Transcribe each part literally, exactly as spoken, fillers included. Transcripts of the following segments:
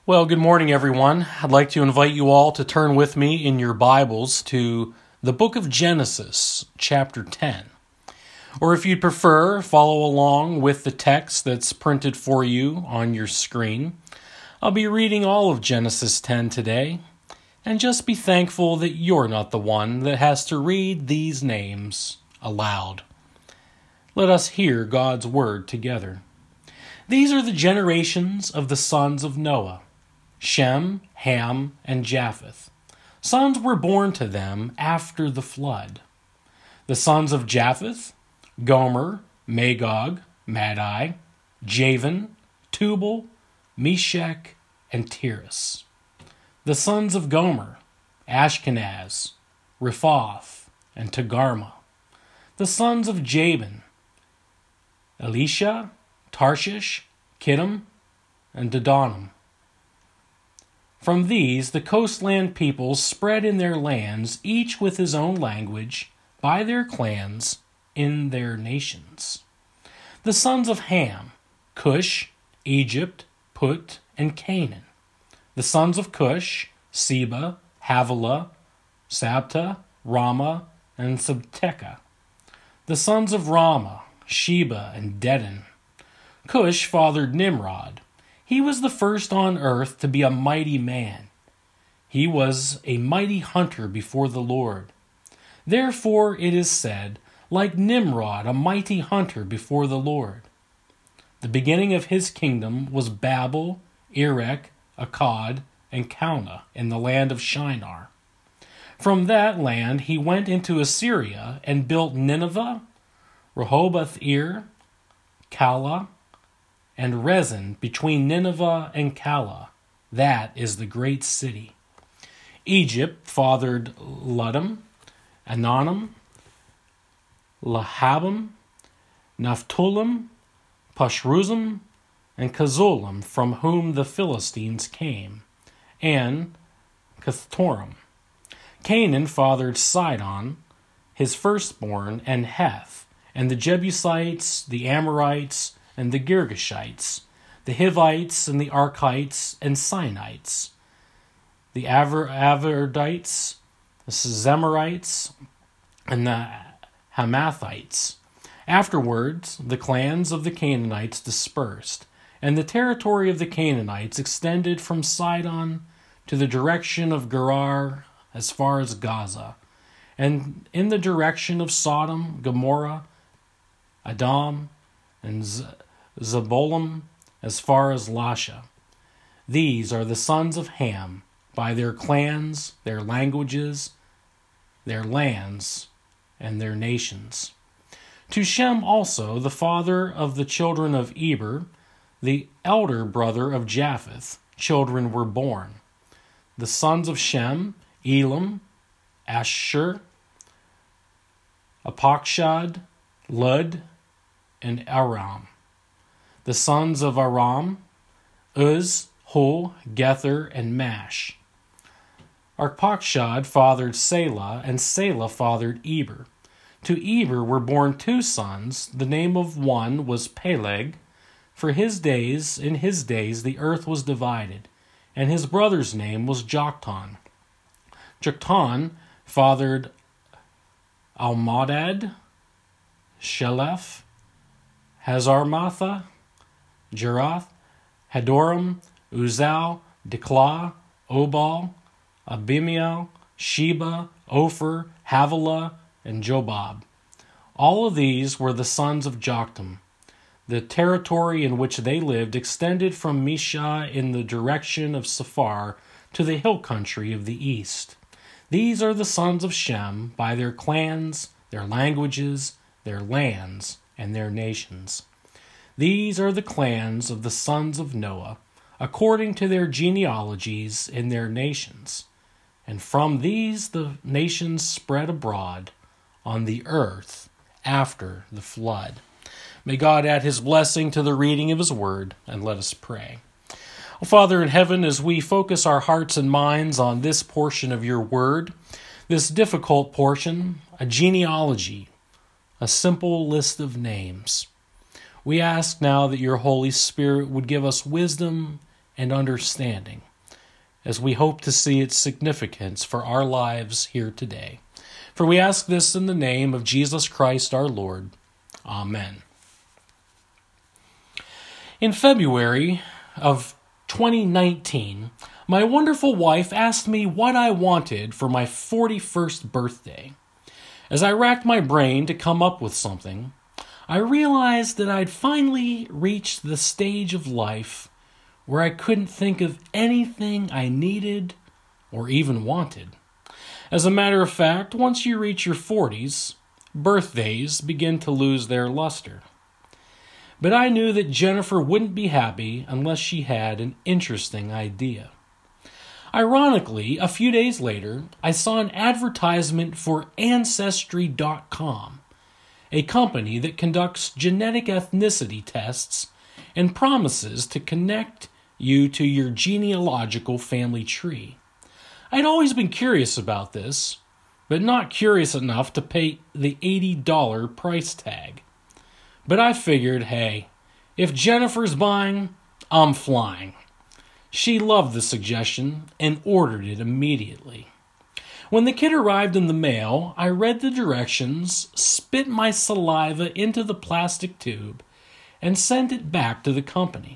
Well, good morning, everyone. I'd like to invite you all to turn with me in your Bibles to the book of Genesis, chapter ten. Or if you'd prefer, follow along with the text that's printed for you on your screen. I'll be reading all of Genesis ten today, and just be thankful that you're not the one that has to read these names aloud. Let us hear God's word together. These are the generations of the sons of Noah: Shem, Ham, and Japheth. Sons were born to them after the flood. The sons of Japheth: Gomer, Magog, Madai, Javan, Tubal, Meshech, and Tiras. The sons of Gomer: Ashkenaz, Riphath, and Togarmah. The sons of Javan: Elisha, Tarshish, Kittim, and Dedanim. From these the coastland peoples spread in their lands, each with his own language, by their clans, in their nations. The sons of Ham: Cush, Egypt, Put, and Canaan. The sons of Cush: Seba, Havilah, Sabta, Ramah, and Sabteca. The sons of Ramah: Sheba and Dedan. Cush fathered Nimrod. He was the first on earth to be a mighty man. He was a mighty hunter before the Lord. Therefore it is said, like Nimrod, a mighty hunter before the Lord. The beginning of his kingdom was Babel, Erech, Akkad, and Calneh in the land of Shinar. From that land he went into Assyria and built Nineveh, Rehoboth-ir, Calah, and Rezin between Nineveh and Calah. That is the great city. Egypt fathered Ludim, Ananim, Lahabim, Naphthalim, Pashruzim, and Kazolim, from whom the Philistines came, and Cathtorim. Canaan fathered Sidon, his firstborn, and Heth, and the Jebusites, the Amorites, and the Girgashites, the Hivites, and the Archites, and Sinites, the Aver- Avardites, the Zemarites, and the Hamathites. Afterwards, the clans of the Canaanites dispersed, and the territory of the Canaanites extended from Sidon to the direction of Gerar as far as Gaza, and in the direction of Sodom, Gomorrah, Adam, and Z- Zebolim as far as Lasha. These are the sons of Ham, by their clans, their languages, their lands, and their nations. To Shem also, the father of the children of Eber, the elder brother of Japheth, children were born. The sons of Shem: Elam, Ashur, Apakshad, Lud, and Aram. The sons of Aram: Uz, Hul, Gether, and Mash. Arpachshad fathered Selah, and Selah fathered Eber. To Eber were born two sons. The name of one was Peleg. For his days, in his days, the earth was divided, and his brother's name was Joktan. Joktan fathered Almodad, Sheleph, Hazarmatha, Jerath, Hadoram, Uzal, Diklah, Obal, Abimiel, Sheba, Ophir, Havilah, and Jobab. All of these were the sons of Joktan. The territory in which they lived extended from Mesha in the direction of Sephar to the hill country of the east. These are the sons of Shem by their clans, their languages, their lands, and their nations. These are the clans of the sons of Noah, according to their genealogies in their nations. And from these the nations spread abroad on the earth after the flood. May God add his blessing to the reading of his word, and let us pray. Oh, Father in heaven, as we focus our hearts and minds on this portion of your word, this difficult portion, a genealogy, a simple list of names, we ask now that your Holy Spirit would give us wisdom and understanding, as we hope to see its significance for our lives here today. For we ask this in the name of Jesus Christ our Lord. Amen. In February of twenty nineteen, my wonderful wife asked me what I wanted for my forty-first birthday. As I racked my brain to come up with something, I realized that I'd finally reached the stage of life where I couldn't think of anything I needed or even wanted. As a matter of fact, once you reach your forties, birthdays begin to lose their luster. But I knew that Jennifer wouldn't be happy unless she had an interesting idea. Ironically, a few days later, I saw an advertisement for Ancestry dot com, a company that conducts genetic ethnicity tests and promises to connect you to your genealogical family tree. I'd always been curious about this, but not curious enough to pay the eighty dollars price tag. But I figured, hey, if Jennifer's buying, I'm flying. She loved the suggestion and ordered it immediately. When the kit arrived in the mail, I read the directions, spit my saliva into the plastic tube, and sent it back to the company.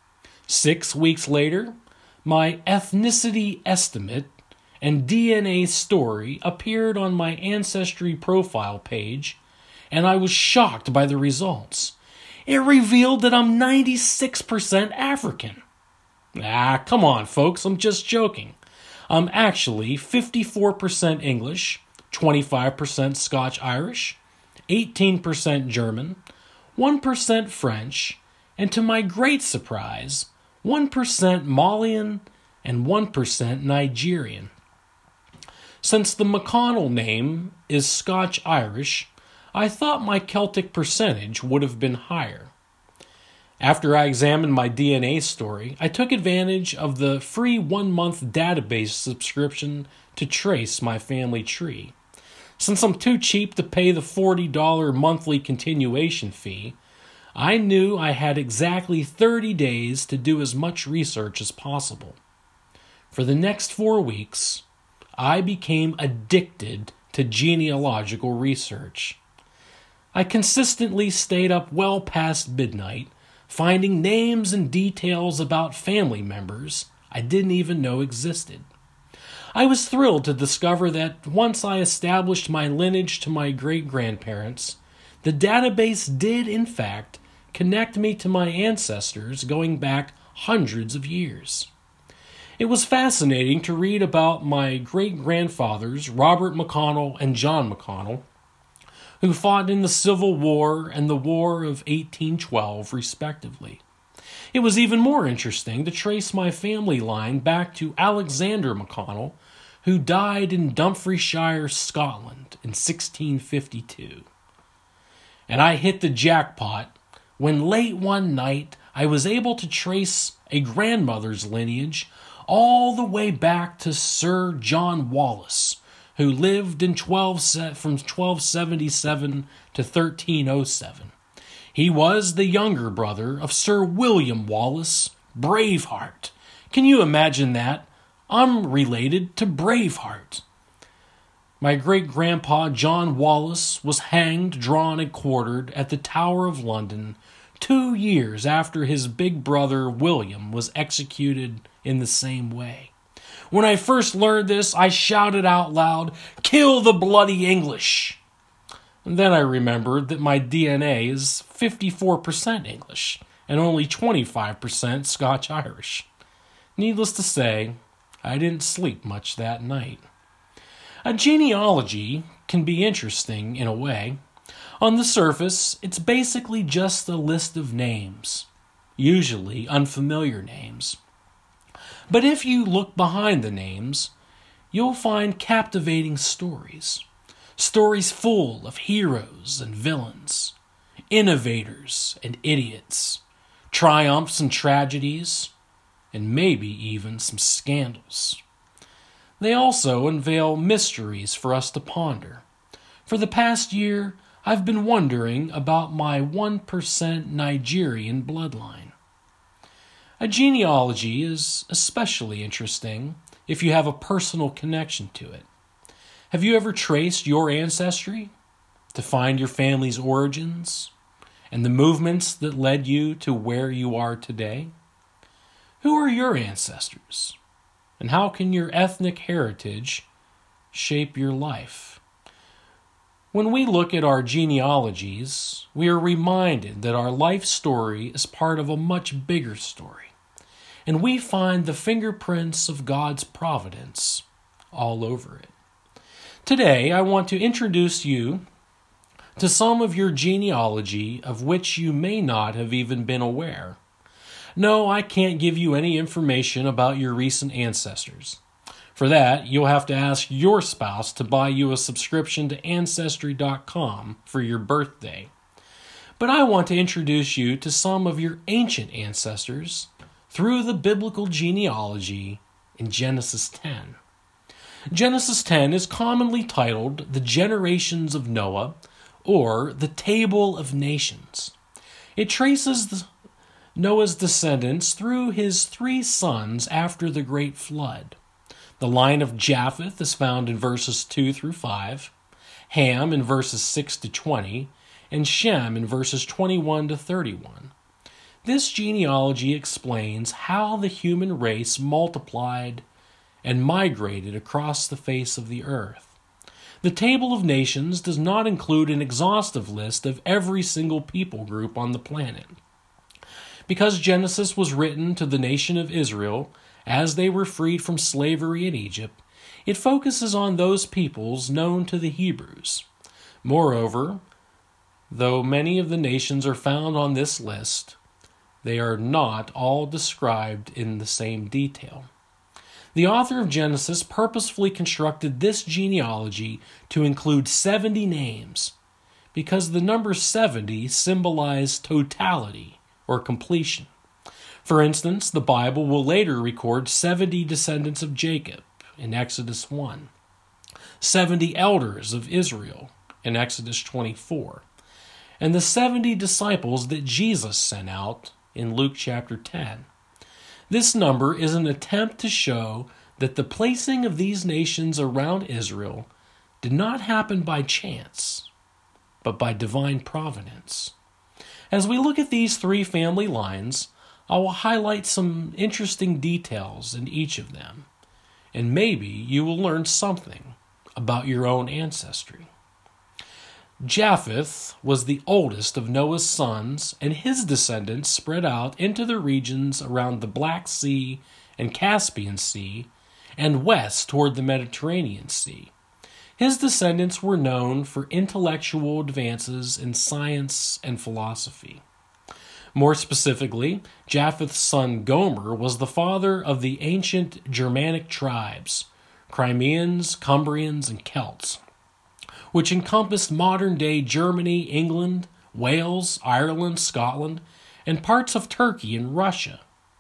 Six weeks later, my ethnicity estimate and D N A story appeared on my Ancestry profile page, and I was shocked by the results. It revealed that I'm ninety-six percent African. Ah, come on, folks, I'm just joking. I'm actually fifty-four percent English, twenty-five percent Scotch-Irish, eighteen percent German, one percent French, and to my great surprise, one percent Malian and one percent Nigerian. Since the McConnell name is Scotch-Irish, I thought my Celtic percentage would have been higher. After I examined my D N A story, I took advantage of the free one-month database subscription to trace my family tree. Since I'm too cheap to pay the forty dollars monthly continuation fee, I knew I had exactly thirty days to do as much research as possible. For the next four weeks, I became addicted to genealogical research. I consistently stayed up well past midnight, finding names and details about family members I didn't even know existed. I was thrilled to discover that once I established my lineage to my great-grandparents, the database did, in fact, connect me to my ancestors going back hundreds of years. It was fascinating to read about my great-grandfathers, Robert McConnell and John McConnell, who fought in the Civil War and the War of eighteen twelve, respectively. It was even more interesting to trace my family line back to Alexander McConnell, who died in Dumfriesshire, Scotland, in sixteen fifty-two. And I hit the jackpot when late one night I was able to trace a grandmother's lineage all the way back to Sir John Wallace, who lived in twelve from twelve seventy-seven to thirteen oh seven. He was the younger brother of Sir William Wallace, Braveheart. Can you imagine that? I'm related to Braveheart. My great-grandpa John Wallace was hanged, drawn, and quartered at the Tower of London two years after his big brother William was executed in the same way. When I first learned this, I shouted out loud, "Kill the bloody English!" And then I remembered that my D N A is fifty-four percent English and only twenty-five percent Scotch-Irish. Needless to say, I didn't sleep much that night. A genealogy can be interesting in a way. On the surface, it's basically just a list of names, usually unfamiliar names. But if you look behind the names, you'll find captivating stories. Stories full of heroes and villains, innovators and idiots, triumphs and tragedies, and maybe even some scandals. They also unveil mysteries for us to ponder. For the past year, I've been wondering about my one percent Nigerian bloodline. A genealogy is especially interesting if you have a personal connection to it. Have you ever traced your ancestry to find your family's origins and the movements that led you to where you are today? Who are your ancestors, and how can your ethnic heritage shape your life? When we look at our genealogies, we are reminded that our life story is part of a much bigger story, and we find the fingerprints of God's providence all over it. Today, I want to introduce you to some of your genealogy of which you may not have even been aware. No, I can't give you any information about your recent ancestors. For that, you'll have to ask your spouse to buy you a subscription to Ancestry dot com for your birthday. But I want to introduce you to some of your ancient ancestors through the biblical genealogy in Genesis ten. Genesis ten is commonly titled The Generations of Noah, or The Table of Nations. It traces the Noah's descendants through his three sons after the great flood. The line of Japheth is found in verses two through five, Ham in verses six to twenty, and Shem in verses twenty-one to thirty-one. This genealogy explains how the human race multiplied and migrated across the face of the earth. The Table of Nations does not include an exhaustive list of every single people group on the planet. Because Genesis was written to the nation of Israel as they were freed from slavery in Egypt, it focuses on those peoples known to the Hebrews. Moreover, though many of the nations are found on this list, they are not all described in the same detail. The author of Genesis purposefully constructed this genealogy to include seventy names, because the number seventy symbolized totality or completion. For instance, the Bible will later record seventy descendants of Jacob in Exodus one, seventy elders of Israel in Exodus twenty-four, and the seventy disciples that Jesus sent out in Luke chapter ten. This number is an attempt to show that the placing of these nations around Israel did not happen by chance, but by divine providence. As we look at these three family lines, I will highlight some interesting details in each of them, and maybe you will learn something about your own ancestry. Japheth was the oldest of Noah's sons, and his descendants spread out into the regions around the Black Sea and Caspian Sea, and west toward the Mediterranean Sea. His descendants were known for intellectual advances in science and philosophy. More specifically, Japheth's son Gomer was the father of the ancient Germanic tribes, Crimeans, Cumbrians, and Celts, which encompassed modern-day Germany, England, Wales, Ireland, Scotland, and parts of Turkey and Russia.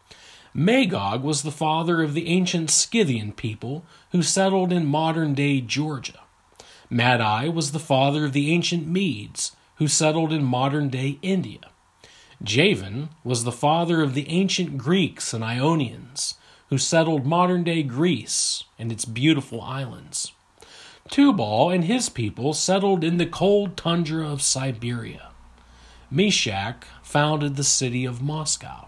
Magog was the father of the ancient Scythian people who settled in modern-day Georgia. Madai was the father of the ancient Medes who settled in modern-day India. Javan was the father of the ancient Greeks and Ionians who settled modern-day Greece and its beautiful islands. Tubal and his people settled in the cold tundra of Siberia. Meshach founded the city of Moscow.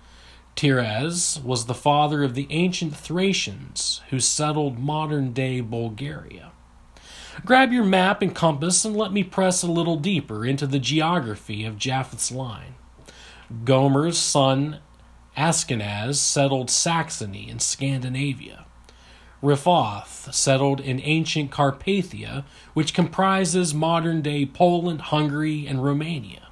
Tiras was the father of the ancient Thracians who settled modern-day Bulgaria. Grab your map and compass and let me press a little deeper into the geography of Japheth's line. Gomer's son Ashkenaz settled Saxony in Scandinavia. Riphath settled in ancient Carpathia, which comprises modern-day Poland, Hungary, and Romania.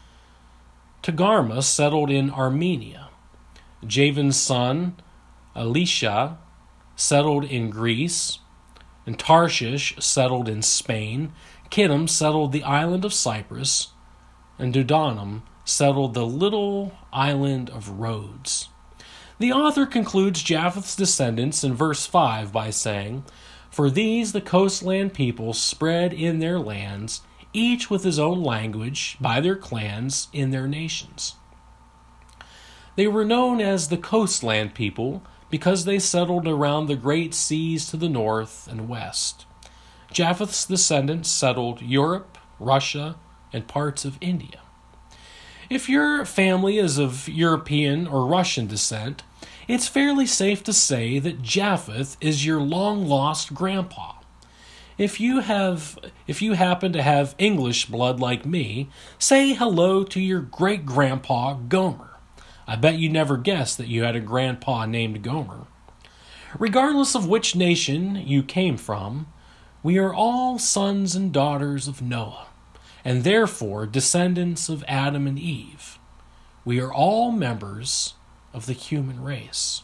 Togarmah settled in Armenia. Javan's son Elisha settled in Greece, and Tarshish settled in Spain. Kittim settled the island of Cyprus, and Dodanim settled the little island of Rhodes. The author concludes Japheth's descendants in verse five by saying, "For these the coastland people spread in their lands, each with his own language, by their clans, in their nations." They were known as the coastland people because they settled around the great seas to the north and west. Japheth's descendants settled Europe, Russia, and parts of India. If your family is of European or Russian descent, it's fairly safe to say that Japheth is your long-lost grandpa. If you have, if you happen to have English blood like me, say hello to your great-grandpa Gomer. I bet you never guessed that you had a grandpa named Gomer. Regardless of which nation you came from, we are all sons and daughters of Noah, and therefore descendants of Adam and Eve. We are all members of the human race.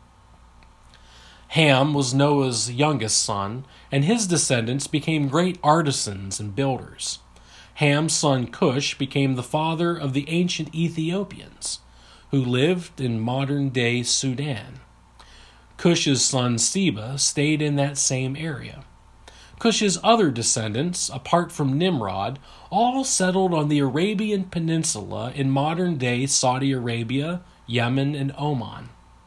Ham was Noah's youngest son, and his descendants became great artisans and builders. Ham's son Cush became the father of the ancient Ethiopians, who lived in modern-day Sudan. Cush's son Seba stayed in that same area. Cush's other descendants, apart from Nimrod, all settled on the Arabian Peninsula in modern-day Saudi Arabia, Yemen, and Oman.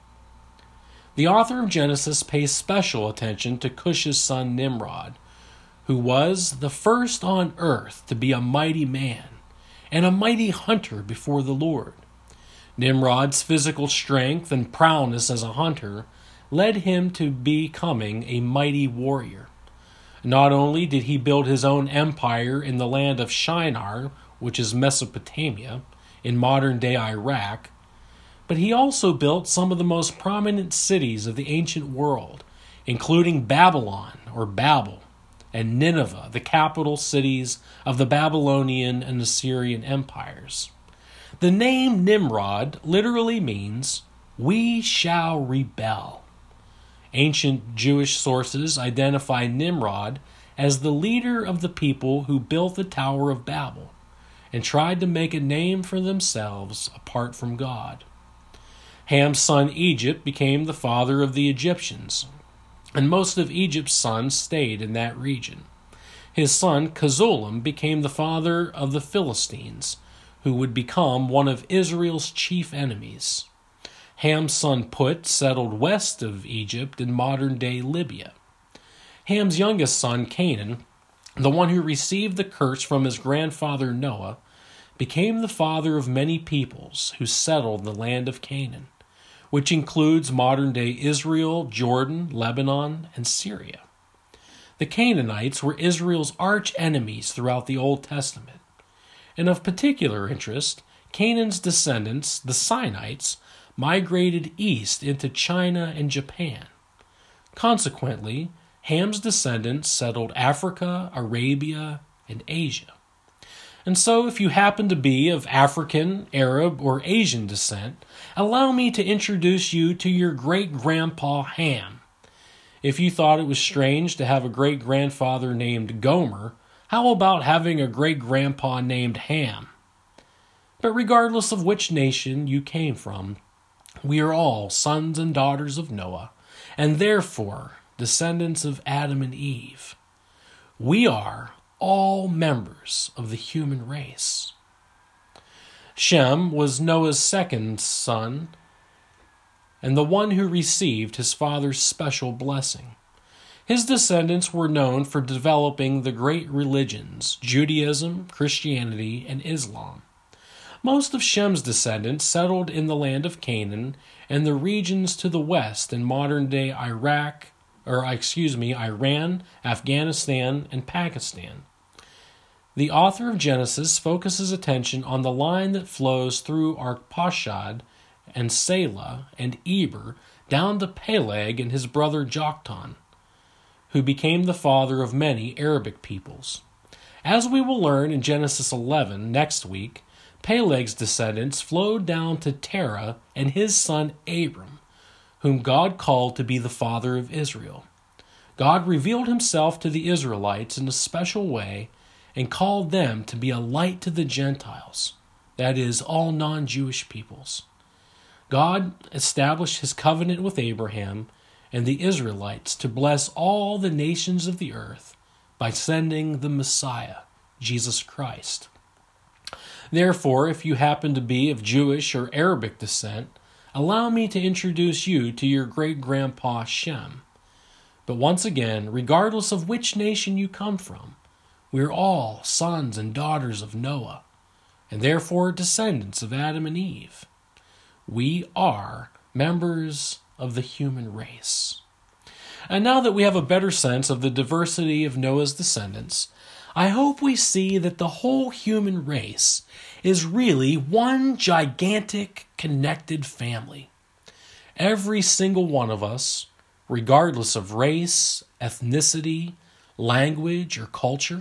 The author of Genesis pays special attention to Cush's son Nimrod, who was the first on earth to be a mighty man and a mighty hunter before the Lord. Nimrod's physical strength and prowess as a hunter led him to becoming a mighty warrior. Not only did he build his own empire in the land of Shinar, which is Mesopotamia, in modern-day Iraq, but he also built some of the most prominent cities of the ancient world, including Babylon, or Babel, and Nineveh, the capital cities of the Babylonian and Assyrian empires. The name Nimrod literally means, "we shall rebel." Ancient Jewish sources identify Nimrod as the leader of the people who built the Tower of Babel and tried to make a name for themselves apart from God. Ham's son Egypt became the father of the Egyptians, and most of Egypt's sons stayed in that region. His son Kezulam became the father of the Philistines, who would become one of Israel's chief enemies. Ham's son Put settled west of Egypt in modern-day Libya. Ham's youngest son, Canaan, the one who received the curse from his grandfather Noah, became the father of many peoples who settled the land of Canaan, which includes modern-day Israel, Jordan, Lebanon, and Syria. The Canaanites were Israel's arch-enemies throughout the Old Testament. And of particular interest, Canaan's descendants, the Sinites, migrated east into China and Japan. Consequently, Ham's descendants settled Africa, Arabia, and Asia. And so, if you happen to be of African, Arab, or Asian descent, allow me to introduce you to your great-grandpa Ham. If you thought it was strange to have a great-grandfather named Gomer, how about having a great-grandpa named Ham? But regardless of which nation you came from, we are all sons and daughters of Noah, and therefore descendants of Adam and Eve. We are all members of the human race. Shem was Noah's second son, and the one who received his father's special blessing. His descendants were known for developing the great religions, Judaism, Christianity, and Islam. Most of Shem's descendants settled in the land of Canaan and the regions to the west in modern-day Iraq, or excuse me, Iran, Afghanistan, and Pakistan. The author of Genesis focuses attention on the line that flows through Arpachshad and Selah and Eber down to Peleg and his brother Joktan, who became the father of many Arabic peoples. As we will learn in Genesis eleven next week, Peleg's descendants flowed down to Terah and his son Abram, whom God called to be the father of Israel. God revealed himself to the Israelites in a special way and called them to be a light to the Gentiles, that is, all non-Jewish peoples. God established his covenant with Abraham and the Israelites to bless all the nations of the earth by sending the Messiah, Jesus Christ. Therefore, if you happen to be of Jewish or Arabic descent, allow me to introduce you to your great-grandpa Shem. But once again, regardless of which nation you come from, we are all sons and daughters of Noah, and therefore descendants of Adam and Eve. We are members of the human race. And now that we have a better sense of the diversity of Noah's descendants, I hope we see that the whole human race is really one gigantic connected family. Every single one of us, regardless of race, ethnicity, language, or culture,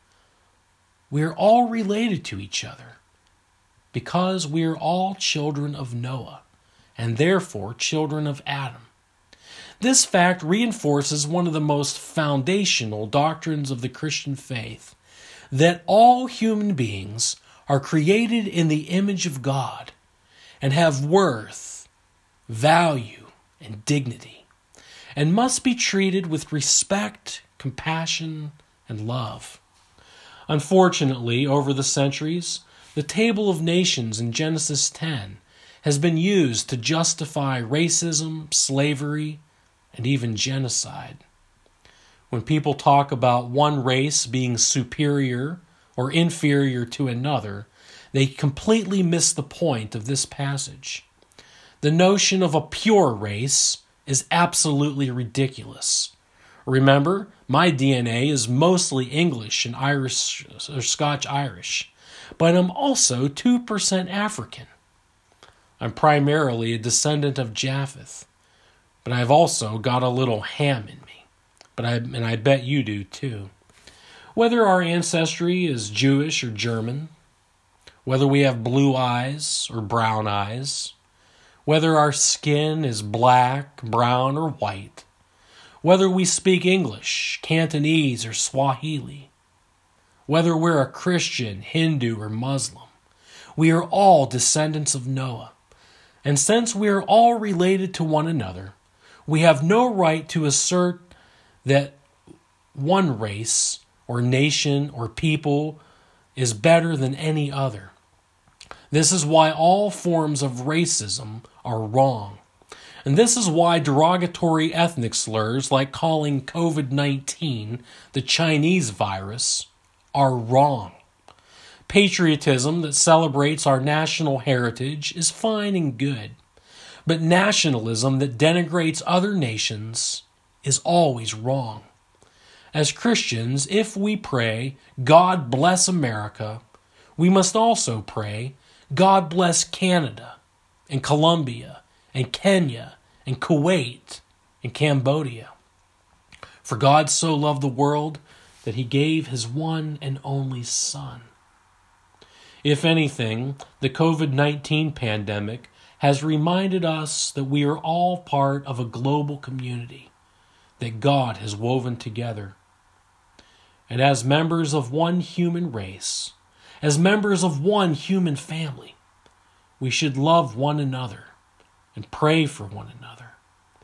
we are all related to each other because we are all children of Noah and therefore children of Adam. This fact reinforces one of the most foundational doctrines of the Christian faith, that all human beings are created in the image of God and have worth, value, and dignity, and must be treated with respect, compassion, and love. Unfortunately, over the centuries, the Table of Nations in Genesis ten has been used to justify racism, slavery, and even genocide. When people talk about one race being superior or inferior to another, they completely miss the point of this passage. The notion of a pure race is absolutely ridiculous. Remember, my D N A is mostly English and Irish or Scotch-Irish, but I'm also two percent African. I'm primarily a descendant of Japheth, but I've also got a little Ham in me. But I and I bet you do too. Whether our ancestry is Jewish or German, whether we have blue eyes or brown eyes, whether our skin is black, brown, or white, whether we speak English, Cantonese, or Swahili, whether we're a Christian, Hindu, or Muslim, we are all descendants of Noah. And since we are all related to one another, we have no right to assert that one race or nation or people is better than any other. This is why all forms of racism are wrong. And this is why derogatory ethnic slurs like calling covid nineteen the Chinese virus are wrong. Patriotism that celebrates our national heritage is fine and good, but nationalism that denigrates other nations is always wrong. As Christians, if we pray, God bless America, we must also pray, God bless Canada and Colombia and Kenya and Kuwait and Cambodia. For God so loved the world that he gave his one and only Son. If anything, the covid nineteen pandemic has reminded us that we are all part of a global community that God has woven together. And as members of one human race, as members of one human family, we should love one another and pray for one another.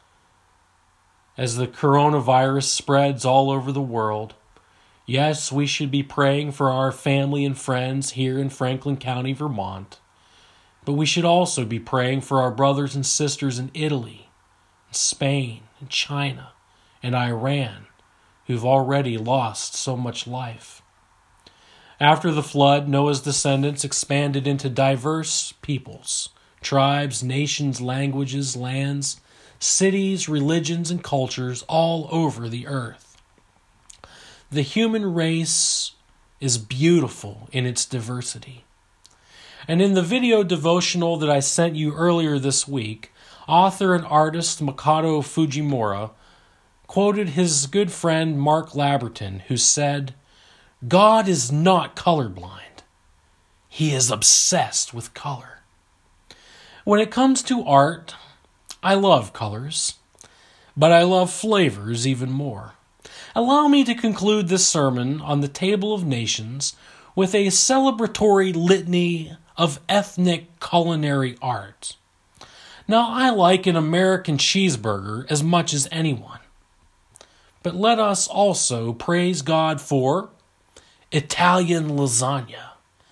As the coronavirus spreads all over the world, yes, we should be praying for our family and friends here in Franklin County, Vermont, but we should also be praying for our brothers and sisters in Italy, and Spain, and China, and Iran, who've already lost so much life. After the flood, Noah's descendants expanded into diverse peoples, tribes, nations, languages, lands, cities, religions, and cultures all over the earth. The human race is beautiful in its diversity. And in the video devotional that I sent you earlier this week, author and artist Makoto Fujimura quoted his good friend Mark Labberton, who said, "God is not colorblind. He is obsessed with color." When it comes to art, I love colors, but I love flavors even more. Allow me to conclude this sermon on the Table of Nations with a celebratory litany of ethnic culinary art. Now, I like an American cheeseburger as much as anyone, but let us also praise God for Italian lasagna,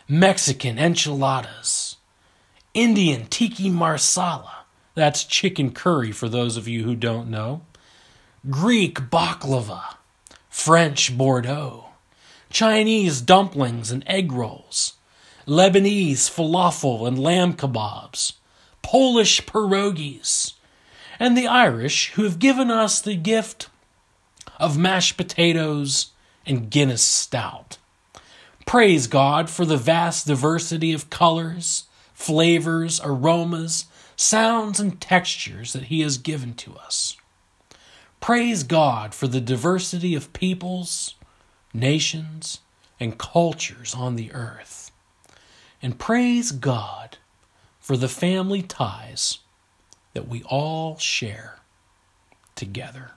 Mexican enchiladas, Indian tiki marsala, that's chicken curry for those of you who don't know, Greek baklava, French Bordeaux, Chinese dumplings and egg rolls, Lebanese falafel and lamb kebabs, Polish pierogies, and the Irish who have given us the gift of mashed potatoes and Guinness stout. Praise God for the vast diversity of colors, flavors, aromas, sounds, and textures that He has given to us. Praise God for the diversity of peoples, nations, and cultures on the earth. And praise God for the family ties that we all share together.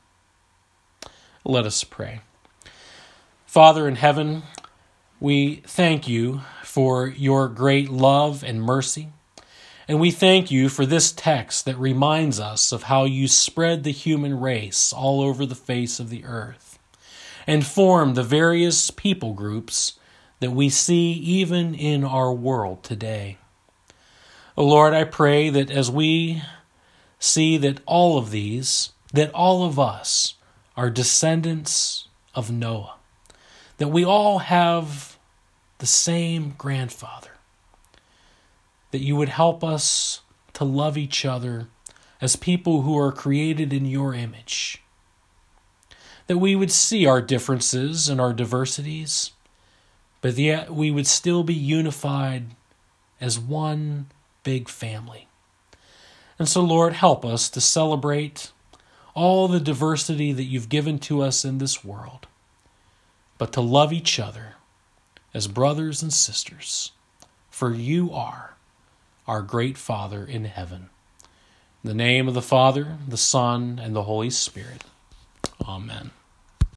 Let us pray. Father in heaven, we thank you for your great love and mercy, and we thank you for this text that reminds us of how you spread the human race all over the face of the earth and formed the various people groups that we see even in our world today. Oh Lord, I pray that as we see that all of these, that all of us are descendants of Noah, that we all have the same grandfather, that you would help us to love each other as people who are created in your image, that we would see our differences and our diversities, but yet we would still be unified as one big family. And so, Lord, help us to celebrate all the diversity that you've given to us in this world, but to love each other as brothers and sisters, for you are our great Father in heaven. In the name of the Father, the Son, and the Holy Spirit. Amen.